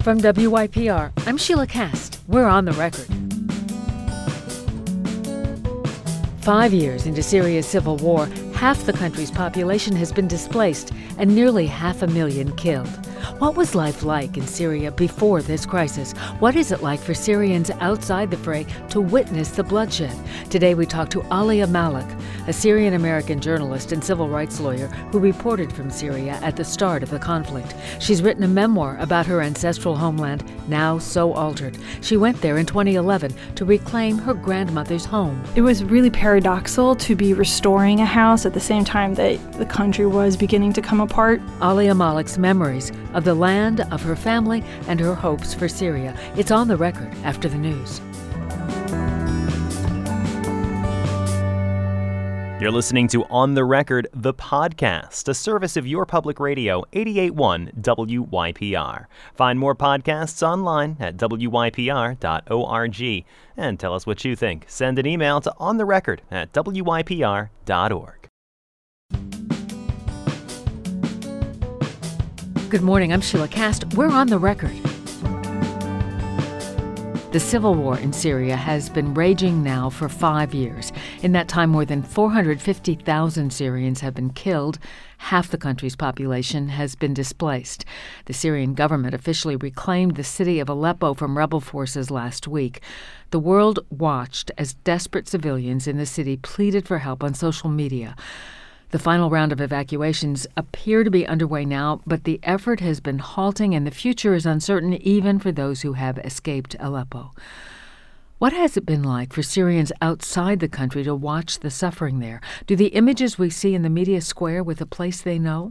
From WYPR, I'm Sheila Cast. We're on the record. 5 years into Syria's civil war, half the country's population has been displaced and nearly 500,000 killed. What was life like in Syria before this crisis? What is it like for Syrians outside the fray to witness the bloodshed? Today we talk to Alia Malik, a Syrian-American journalist and civil rights lawyer who reported from Syria at the start of the conflict. She's written a memoir about her ancestral homeland, now so altered. She went there in 2011 to reclaim her grandmother's home. It was really paradoxical to be restoring a house at the same time that the country was beginning to come apart. Alia Malik's memories of the land, of her family, and her hopes for Syria. It's on the record after the news. You're listening to On the Record, the podcast, a service of your public radio, 88.1 WYPR. Find more podcasts online at wypr.org. And tell us what you think. Send an email to ontherecord@wypr.org. Good morning, I'm Sheila Cast. We're on the record. The civil war in Syria has been raging now for 5 years. In that time, more than 450,000 Syrians have been killed. Half the country's population has been displaced. The Syrian government officially reclaimed the city of Aleppo from rebel forces last week. The world watched as desperate civilians in the city pleaded for help on social media. The final round of evacuations appear to be underway now, but the effort has been halting and the future is uncertain even for those who have escaped Aleppo. What has it been like for Syrians outside the country to watch the suffering there? Do the images we see in the media square with a place they know?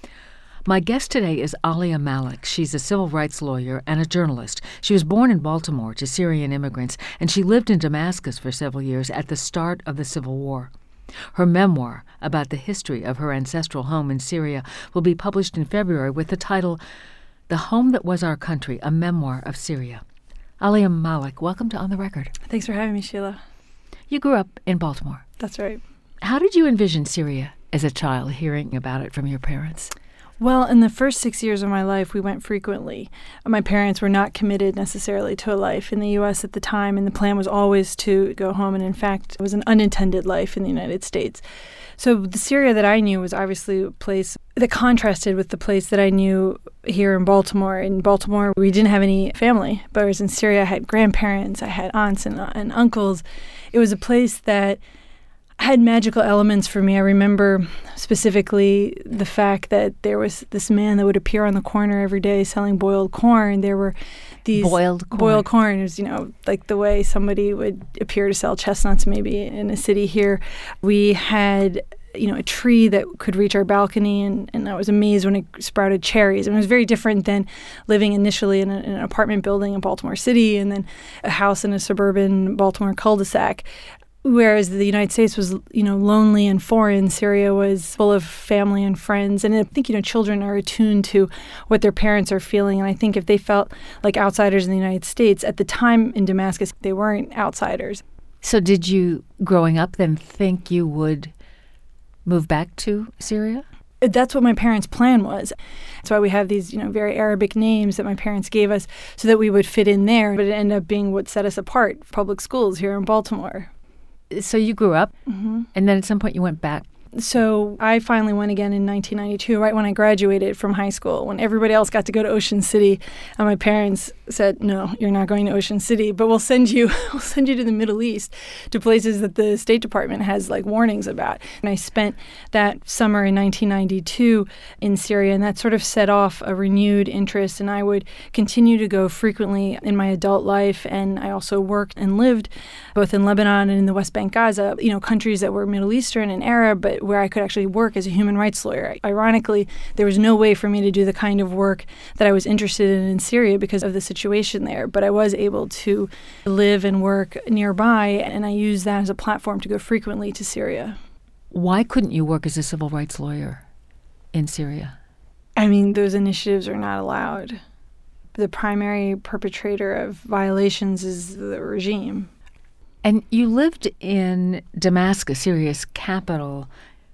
My guest today is Alia Malik. She's a civil rights lawyer and a journalist. She was born in Baltimore to Syrian immigrants, and she lived in Damascus for several years at the start of the civil war. Her memoir about the history of her ancestral home in Syria will be published in February with the title, The Home That Was Our Country, a Memoir of Syria. Alia Malik, welcome to On the Record. Thanks for having me, Sheila. You grew up in Baltimore. That's right. How did you envision Syria as a child, hearing about it from your parents? Well, in the first 6 years of my life, we went frequently. My parents were not committed necessarily to a life in the U.S. at the time, and the plan was always to go home. And in fact, it was an unintended life in the United States. So the Syria that I knew was obviously a place that contrasted with the place that I knew here in Baltimore. In Baltimore, we didn't have any family, but whereas in Syria, I had grandparents, I had aunts and uncles. It was a place that had magical elements for me. I remember specifically the fact that there was this man that would appear on the corner every day selling boiled corn. There were these boiled corn is, like the way somebody would appear to sell chestnuts maybe in a city here. We had a tree that could reach our balcony, and I was amazed when it sprouted cherries. And it was very different than living initially in an apartment building in Baltimore City and then a house in a suburban Baltimore cul-de-sac. Whereas the United States was, lonely and foreign, Syria was full of family and friends. And I think, children are attuned to what their parents are feeling. And I think if they felt like outsiders in the United States, at the time in Damascus, they weren't outsiders. So did you, growing up, then think you would move back to Syria? That's what my parents' plan was. That's why we have these, very Arabic names that my parents gave us so that we would fit in there. But it ended up being what set us apart, public schools here in Baltimore. So you grew up, and then at some point you went back. So I finally went again in 1992, right when I graduated from high school, when everybody else got to go to Ocean City. And my parents said, no, you're not going to Ocean City, but we'll send you to the Middle East, to places that the State Department has warnings about. And I spent that summer in 1992 in Syria, and that sort of set off a renewed interest. And I would continue to go frequently in my adult life. And I also worked and lived both in Lebanon and in the West Bank, Gaza, countries that were Middle Eastern and Arab, but where I could actually work as a human rights lawyer. Ironically, there was no way for me to do the kind of work that I was interested in Syria because of the situation there, but I was able to live and work nearby, and I used that as a platform to go frequently to Syria. Why couldn't you work as a civil rights lawyer in Syria? Those initiatives are not allowed. The primary perpetrator of violations is the regime. And you lived in Damascus, Syria's capital,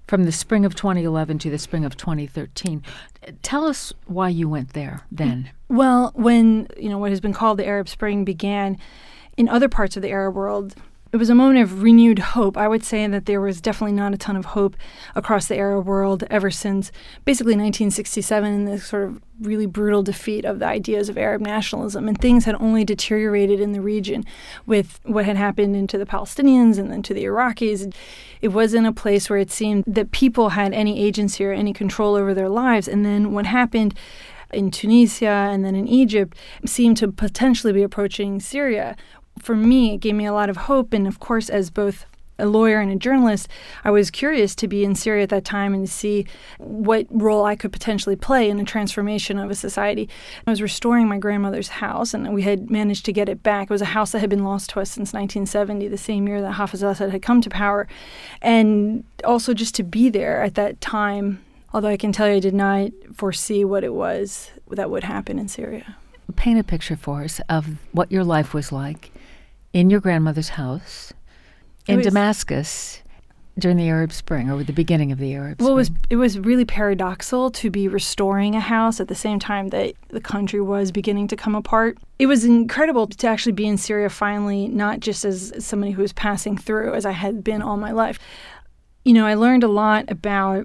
from the spring of 2011 to the spring of 2013. Tell us why you went there then. Well, when, what has been called the Arab Spring began in other parts of the Arab world, it was a moment of renewed hope. I would say that there was definitely not a ton of hope across the Arab world ever since basically 1967 and the sort of really brutal defeat of the ideas of Arab nationalism. And things had only deteriorated in the region with what had happened to the Palestinians and then to the Iraqis. It wasn't a place where it seemed that people had any agency or any control over their lives. And then what happened in Tunisia and then in Egypt seemed to potentially be approaching Syria. For me, it gave me a lot of hope. And of course, as both a lawyer and a journalist, I was curious to be in Syria at that time and to see what role I could potentially play in the transformation of a society. I was restoring my grandmother's house, and we had managed to get it back. It was a house that had been lost to us since 1970, the same year that Hafez al-Assad had come to power. And also just to be there at that time, although I can tell you I did not foresee what it was that would happen in Syria. Paint a picture for us of what your life was like in your grandmother's house in Damascus during the Arab Spring, or the beginning of the Arab Spring. Well, it was really paradoxical to be restoring a house at the same time that the country was beginning to come apart. It was incredible to actually be in Syria finally, not just as somebody who was passing through, as I had been all my life. I learned a lot about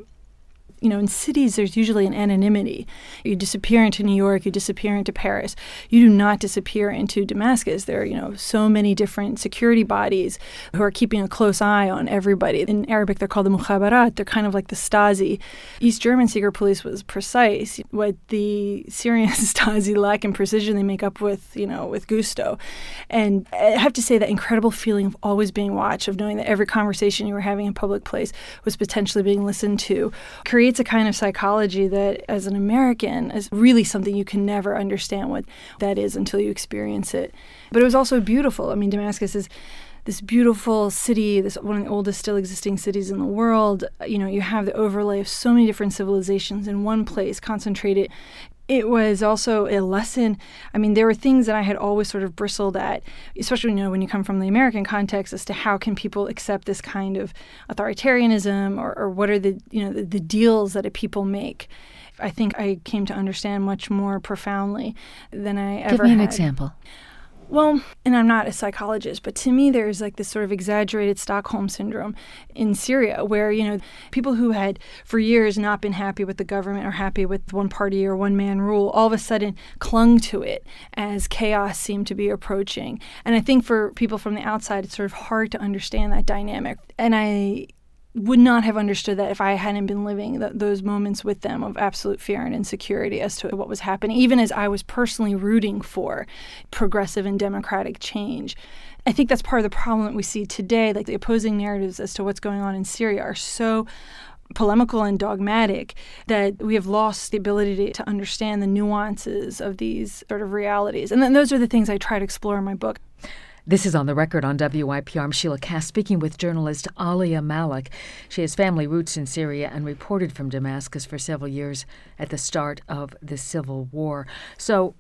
in cities, there's usually an anonymity. You disappear into New York, you disappear into Paris. You do not disappear into Damascus. There are, so many different security bodies who are keeping a close eye on everybody. In Arabic, they're called the Mukhabarat. They're kind of like the Stasi. East German secret police was precise. What the Syrian Stasi lack in precision, they make up with, with gusto. And I have to say that incredible feeling of always being watched, of knowing that every conversation you were having in a public place was potentially being listened to, creates a kind of psychology that, as an American, is really something you can never understand what that is until you experience it. But it was also beautiful. I mean, Damascus is this beautiful city, this one of the oldest still existing cities in the world. You have the overlay of so many different civilizations in one place, concentrated. It was also a lesson. I mean, there were things that I had always sort of bristled at, especially, when you come from the American context, as to how can people accept this kind of authoritarianism, or what are the deals that people make. I think I came to understand much more profoundly than I ever had. Give me an example. Well, and I'm not a psychologist, but to me there's like this sort of exaggerated Stockholm syndrome in Syria where, people who had for years not been happy with the government or happy with one party or one man rule all of a sudden clung to it as chaos seemed to be approaching. And I think for people from the outside, it's sort of hard to understand that dynamic. And I would not have understood that if I hadn't been living those moments with them of absolute fear and insecurity as to what was happening, even as I was personally rooting for progressive and democratic change. I think that's part of the problem that we see today. Like, the opposing narratives as to what's going on in Syria are so polemical and dogmatic that we have lost the ability to understand the nuances of these sort of realities. And then those are the things I try to explore in my book. This is On the Record on WYPR. I'm Sheila Cass, speaking with journalist Alia Malik. She has family roots in Syria and reported from Damascus for several years at the start of the civil war. So,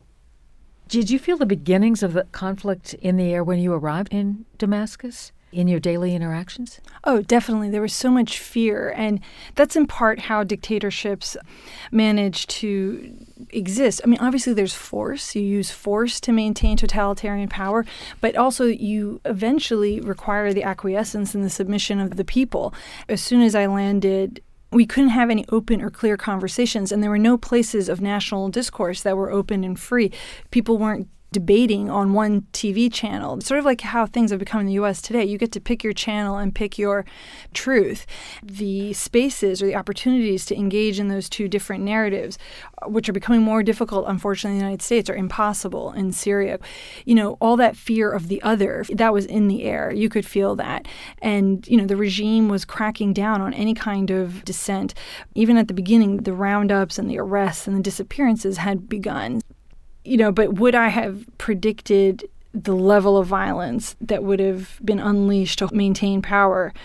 did you feel the beginnings of the conflict in the air when you arrived in Damascus, in your daily interactions? Oh, definitely. There was so much fear. And that's in part how dictatorships manage to exist. I mean, obviously there's force. You use force to maintain totalitarian power, but also you eventually require the acquiescence and the submission of the people. As soon as I landed, we couldn't have any open or clear conversations, and there were no places of national discourse that were open and free. People weren't debating on one TV channel. Sort of like how things have become in the U.S. today. You get to pick your channel and pick your truth. The spaces or the opportunities to engage in those two different narratives, which are becoming more difficult, unfortunately, in the United States, are impossible in Syria. All that fear of the other, that was in the air. You could feel that. And, the regime was cracking down on any kind of dissent. Even at the beginning, the roundups and the arrests and the disappearances had begun. But would I have predicted the level of violence that would have been unleashed to maintain power?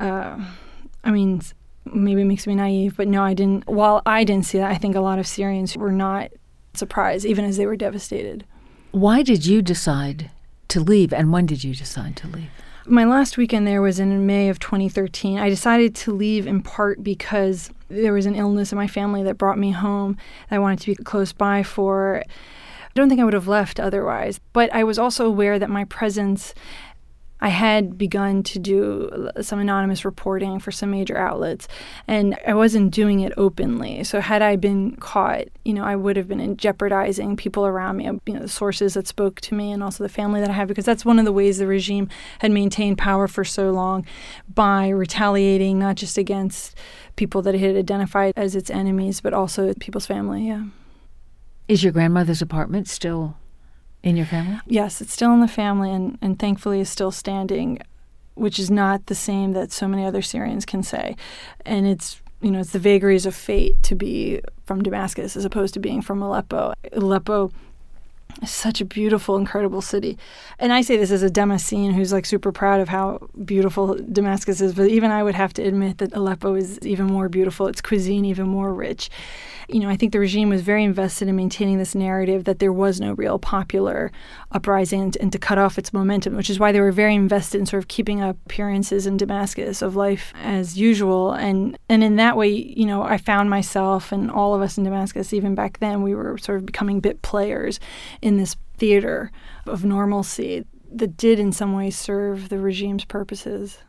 Maybe it makes me naive, but no, I didn't. While I didn't see that, I think a lot of Syrians were not surprised, even as they were devastated. Why did you decide to leave, and when did you decide to leave? My last weekend there was in May of 2013. I decided to leave in part because there was an illness in my family that brought me home. I wanted to be close by for. I don't think I would have left otherwise. But I was also aware that my presence, I had begun to do some anonymous reporting for some major outlets, and I wasn't doing it openly. So had I been caught, I would have been jeopardizing people around me, the sources that spoke to me and also the family that I have, because that's one of the ways the regime had maintained power for so long, by retaliating not just against people that it had identified as its enemies, but also people's family, yeah. Is your grandmother's apartment still in your family? Yes, it's still in the family and thankfully is still standing, which is not the same that so many other Syrians can say. And it's the vagaries of fate to be from Damascus as opposed to being from Aleppo. Aleppo is such a beautiful, incredible city. And I say this as a Damascene who's super proud of how beautiful Damascus is, but even I would have to admit that Aleppo is even more beautiful, its cuisine even more rich. I think the regime was very invested in maintaining this narrative that there was no real popular uprising and to cut off its momentum, which is why they were very invested in sort of keeping up appearances in Damascus of life as usual. And in that way, I found myself and all of us in Damascus, even back then, we were sort of becoming bit players in this theater of normalcy that did in some ways serve the regime's purposes.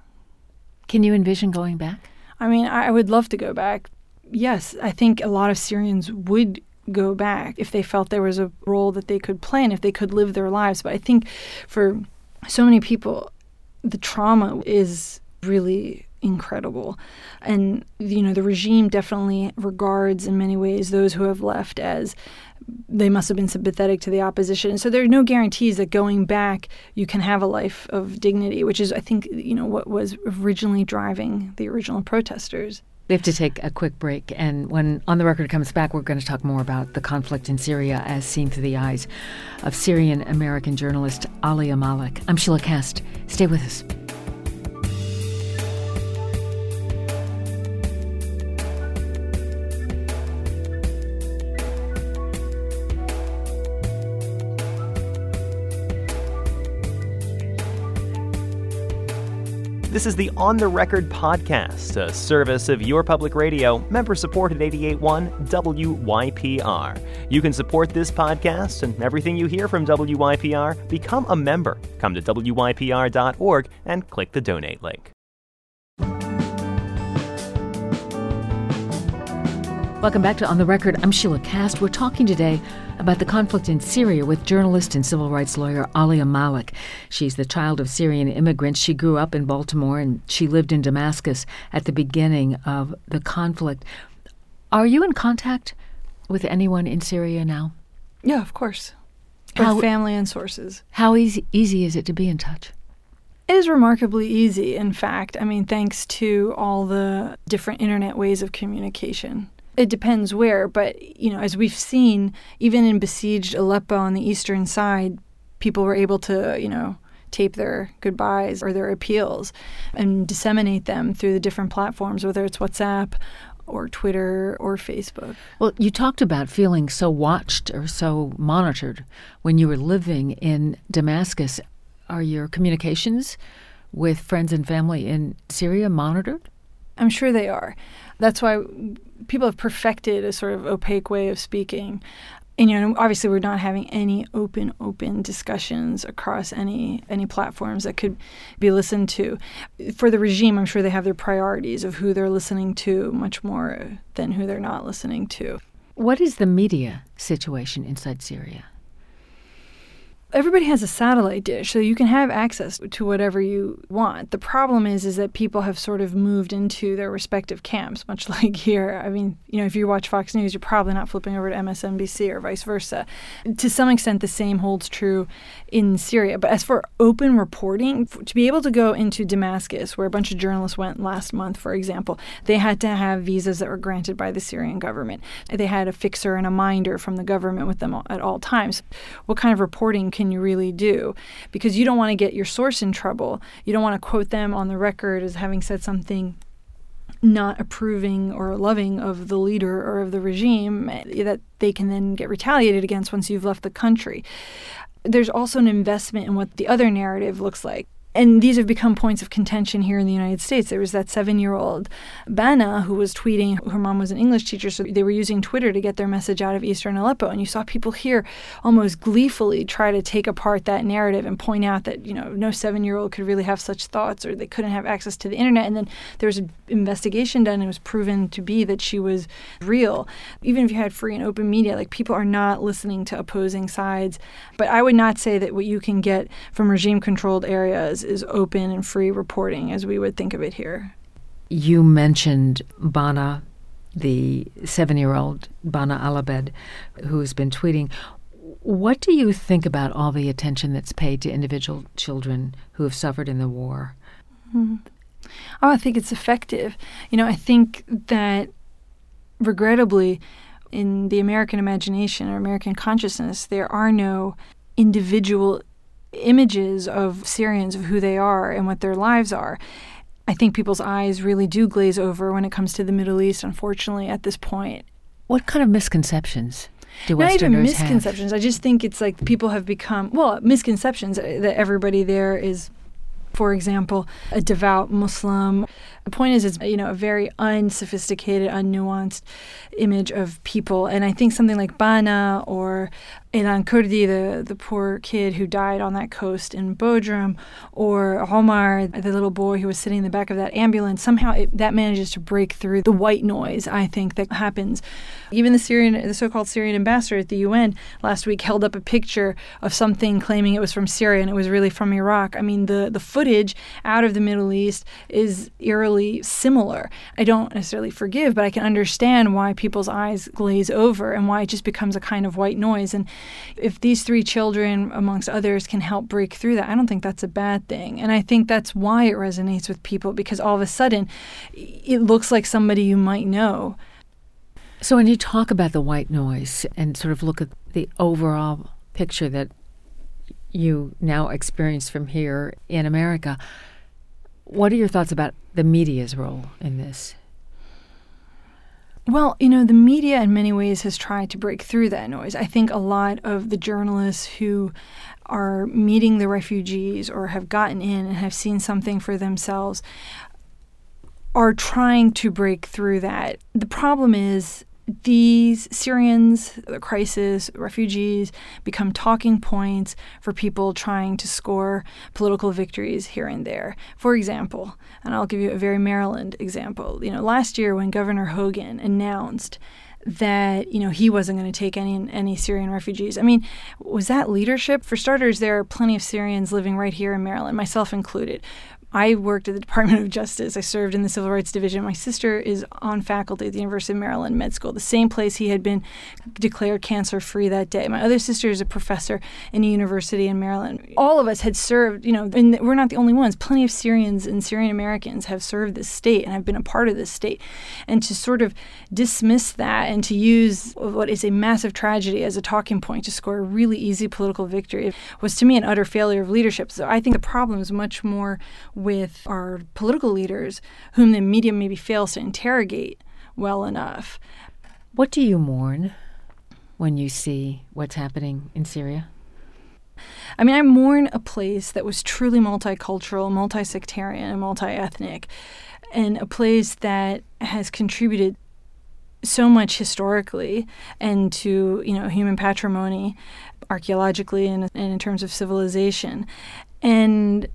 Can you envision going back? I would love to go back. Yes, I think a lot of Syrians would go back if they felt there was a role that they could play and if they could live their lives. But I think for so many people, the trauma is really incredible. And, the regime definitely regards in many ways those who have left as they must have been sympathetic to the opposition. So there are no guarantees that going back you can have a life of dignity, which is, I think, what was originally driving the original protesters. We have to take a quick break, and when On the Record comes back, we're going to talk more about the conflict in Syria as seen through the eyes of Syrian-American journalist Alia Malik. I'm Sheila Kast. Stay with us. This is the On the Record podcast, a service of your public radio, member-supported 88.1 WYPR. You can support this podcast and everything you hear from WYPR. Become a member. Come to WYPR.org and click the donate link. Welcome back to On the Record. I'm Sheila Kast. We're talking today about the conflict in Syria with journalist and civil rights lawyer Alia Malik. She's the child of Syrian immigrants. She grew up in Baltimore and she lived in Damascus at the beginning of the conflict. Are you in contact with anyone in Syria now? Yeah, of course. Both family and sources. How easy is it to be in touch? It is remarkably easy, in fact. Thanks to all the different internet ways of communication. It depends where, but, as we've seen, even in besieged Aleppo on the eastern side, people were able to, tape their goodbyes or their appeals and disseminate them through the different platforms, whether it's WhatsApp or Twitter or Facebook. Well, you talked about feeling so watched or so monitored when you were living in Damascus. Are your communications with friends and family in Syria monitored? I'm sure they are. That's why people have perfected a sort of opaque way of speaking. And, obviously we're not having any open discussions across any platforms that could be listened to. For the regime, I'm sure they have their priorities of who they're listening to much more than who they're not listening to. What is the media situation inside Syria? Everybody has a satellite dish, so you can have access to whatever you want. The problem is that people have sort of moved into their respective camps, much like here. If you watch Fox News, you're probably not flipping over to MSNBC or vice versa. To some extent, the same holds true in Syria. But as for open reporting, to be able to go into Damascus, where a bunch of journalists went last month, for example, they had to have visas that were granted by the Syrian government. They had a fixer and a minder from the government with them at all times. What kind of reporting can you really do? Because you don't want to get your source in trouble. You don't want to quote them on the record as having said something not approving or loving of the leader or of the regime that they can then get retaliated against once you've left the country. There's also an investment in what the other narrative looks like. And these have become points of contention here in the United States. There was that 7-year-old Bana who was tweeting. Her mom was an English teacher, so they were using Twitter to get their message out of eastern Aleppo. And you saw people here almost gleefully try to take apart that narrative and point out that, no 7-year-old could really have such thoughts, or they couldn't have access to the internet. And then there was an investigation done, and it was proven to be that she was real. Even if you had free and open media, like, people are not listening to opposing sides. But I would not say that what you can get from regime-controlled areas is open and free reporting as we would think of it here. You mentioned Bana, the 7-year-old Bana Alabed, who has been tweeting. What do you think about all the attention that's paid to individual children who have suffered in the war? Oh, I think it's effective. I think that, regrettably, in the American imagination or American consciousness, there are no individual images of Syrians, of who they are and what their lives are. I think people's eyes really do glaze over when it comes to the Middle East, unfortunately, at this point. What kind of misconceptions do Not Westerners even misconceptions. have? I just think it's like people have become, misconceptions that everybody there is, for example, a devout Muslim. The point is, it's a very unsophisticated, unnuanced image of people. And I think something like Bana or Elan Kurdi, the poor kid who died on that coast in Bodrum, or Omar, the little boy who was sitting in the back of that ambulance, somehow that manages to break through the white noise, I think, that happens. Even the so-called Syrian ambassador at the UN last week held up a picture of something claiming it was from Syria, and it was really from Iraq. I mean, the footage out of the Middle East is eerily similar. I don't necessarily forgive, but I can understand why people's eyes glaze over and why it just becomes a kind of white noise. And if these 3 children, amongst others, can help break through that, I don't think that's a bad thing. And I think that's why it resonates with people, because all of a sudden it looks like somebody you might know. So when you talk about the white noise and sort of look at the overall picture that you now experience from here in America, what are your thoughts about the media's role in this? Well, the media in many ways has tried to break through that noise. I think a lot of the journalists who are meeting the refugees or have gotten in and have seen something for themselves are trying to break through that. The problem is these Syrians, the crisis, refugees, become talking points for people trying to score political victories here and there. For example, and I'll give you a very Maryland example. Last year when Governor Hogan announced that, he wasn't going to take any Syrian refugees. I mean, was that leadership? For starters, there are plenty of Syrians living right here in Maryland, myself included. I worked at the Department of Justice. I served in the Civil Rights Division. My sister is on faculty at the University of Maryland Med School, the same place he had been declared cancer-free that day. My other sister is a professor in a university in Maryland. All of us had served, and we're not the only ones. Plenty of Syrians and Syrian Americans have served this state and have been a part of this state. And to sort of dismiss that and to use what is a massive tragedy as a talking point to score a really easy political victory was, to me, an utter failure of leadership. So I think the problem is much more with our political leaders, whom the media maybe fails to interrogate well enough. What do you mourn when you see what's happening in Syria? I mean, I mourn a place that was truly multicultural, multi-sectarian, and multi-ethnic, and a place that has contributed so much historically and to, human patrimony, archaeologically and in terms of civilization. And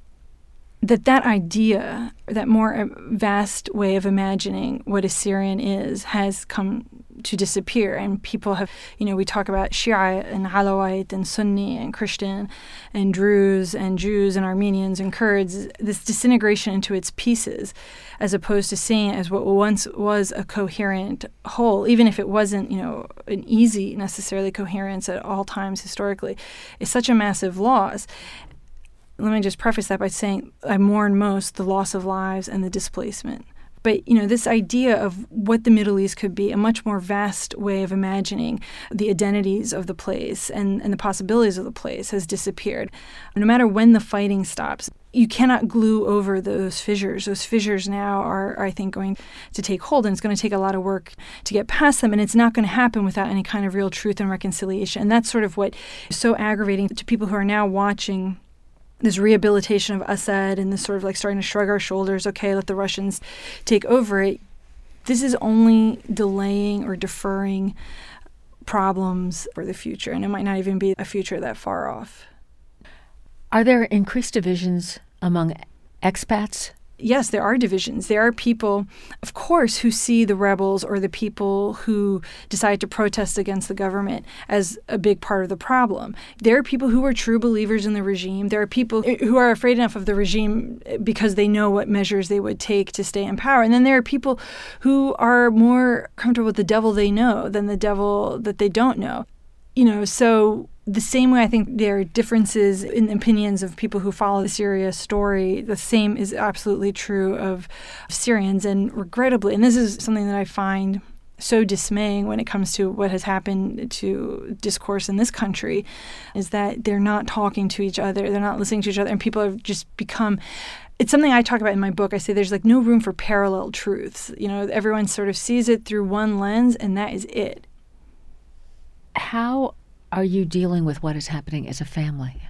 that idea, that more vast way of imagining what a Syrian is, has come to disappear. And people have, we talk about Shia and Alawite and Sunni and Christian and Druze and Jews and Armenians and Kurds, this disintegration into its pieces, as opposed to seeing it as what once was a coherent whole, even if it wasn't, an easy necessarily coherence at all times historically, is such a massive loss. Let me just preface that by saying I mourn most the loss of lives and the displacement. But, this idea of what the Middle East could be, a much more vast way of imagining the identities of the place and the possibilities of the place, has disappeared. No matter when the fighting stops, you cannot glue over those fissures. Those fissures now are, I think, going to take hold, and it's going to take a lot of work to get past them, and it's not going to happen without any kind of real truth and reconciliation. And that's sort of what is so aggravating to people who are now watching this rehabilitation of Assad and this sort of like starting to shrug our shoulders, okay, let the Russians take over it. This is only delaying or deferring problems for the future, and it might not even be a future that far off. Are there increased divisions among expats? Yes, there are divisions. There are people, of course, who see the rebels or the people who decide to protest against the government as a big part of the problem. There are people who are true believers in the regime. There are people who are afraid enough of the regime because they know what measures they would take to stay in power. And then there are people who are more comfortable with the devil they know than the devil that they don't know. So the same way I think there are differences in opinions of people who follow the Syria story, the same is absolutely true of Syrians. And regrettably, and this is something that I find so dismaying when it comes to what has happened to discourse in this country, is that they're not talking to each other, they're not listening to each other, and people have just become... It's something I talk about in my book. I say there's like no room for parallel truths. Everyone sort of sees it through one lens, and that is it. How are you dealing with what is happening as a family?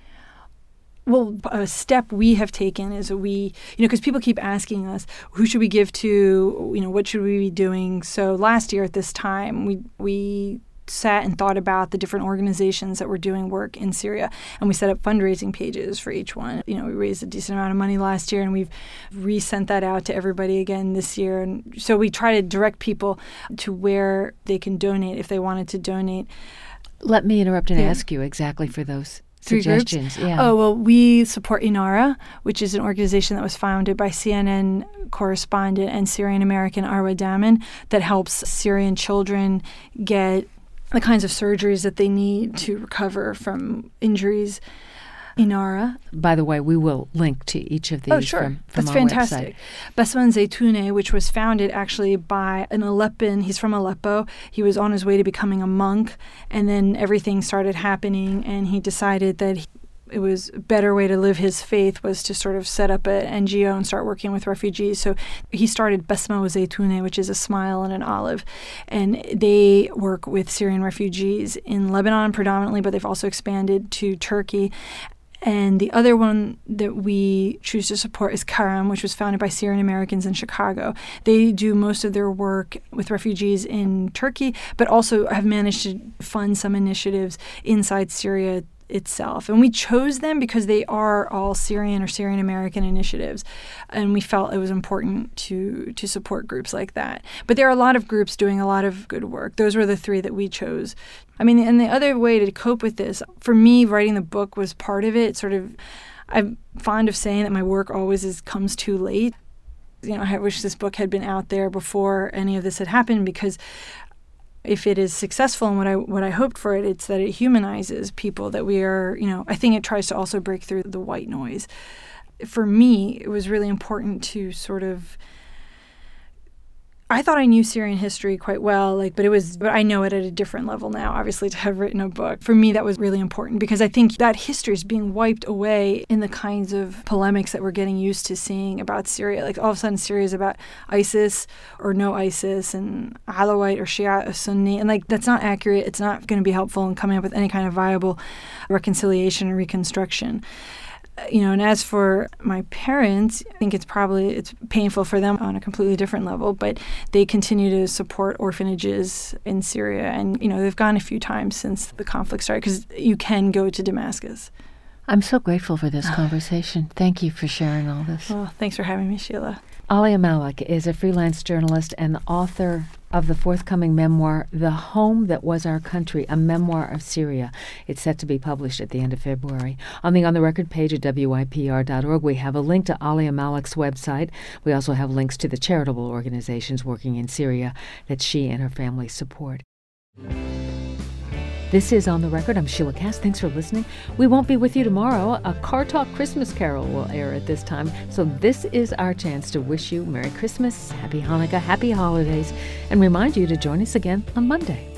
Well, a step we have taken is because people keep asking us, who should we give to, what should we be doing? So last year at this time, we sat and thought about the different organizations that were doing work in Syria, and we set up fundraising pages for each one. We raised a decent amount of money last year, and we've resent that out to everybody again this year. And so we try to direct people to where they can donate if they wanted to donate. Let me interrupt and ask you exactly for those suggestions. Yeah. Oh, well, we support INARA, which is an organization that was founded by CNN correspondent and Syrian-American Arwa Daman that helps Syrian children get the kinds of surgeries that they need to recover from injuries. INARA. By the way, we will link to each of these from That's our fantastic. website. Besman Zeytouneh, which was founded actually by an Aleppan. He's from Aleppo. He was on his way to becoming a monk, and then everything started happening, and he decided that it was a better way to live his faith was to sort of set up an NGO and start working with refugees. So he started Besma Zeytouneh, which is a smile and an olive. And they work with Syrian refugees in Lebanon predominantly, but they've also expanded to Turkey. And the other one that we choose to support is Karam, which was founded by Syrian Americans in Chicago. They do most of their work with refugees in Turkey, but also have managed to fund some initiatives inside Syria itself. And we chose them because they are all Syrian or Syrian American initiatives, and we felt it was important to support groups like that. But there are a lot of groups doing a lot of good work. Those were the three that we chose. And the other way to cope with this, for me, writing the book was part of it. I'm fond of saying that my work always comes too late. I wish this book had been out there before any of this had happened, because if it is successful and what I hoped for it, it's that it humanizes people, that we are, I think it tries to also break through the white noise. For me, it was really important to sort of, I thought I knew Syrian history quite well, but I know it at a different level now, obviously, to have written a book. For me, that was really important, because I think that history is being wiped away in the kinds of polemics that we're getting used to seeing about Syria. Like, all of a sudden, Syria is about ISIS or no ISIS, and Alawite or Shia or Sunni, and that's not accurate. It's not going to be helpful in coming up with any kind of viable reconciliation and reconstruction. And as for my parents, I think it's painful for them on a completely different level, but they continue to support orphanages in Syria. And, they've gone a few times since the conflict started, because you can go to Damascus. I'm so grateful for this conversation. Thank you for sharing all this. Well, thanks for having me, Sheila. Alia Malik is a freelance journalist and the author of the forthcoming memoir, The Home That Was Our Country, a memoir of Syria. It's set to be published at the end of February. On the Record page at WYPR.org, we have a link to Alia Malik's website. We also have links to the charitable organizations working in Syria that she and her family support. This is On the Record. I'm Sheila Cass. Thanks for listening. We won't be with you tomorrow. A Car Talk Christmas Carol will air at this time. So this is our chance to wish you Merry Christmas, Happy Hanukkah, Happy Holidays, and remind you to join us again on Monday.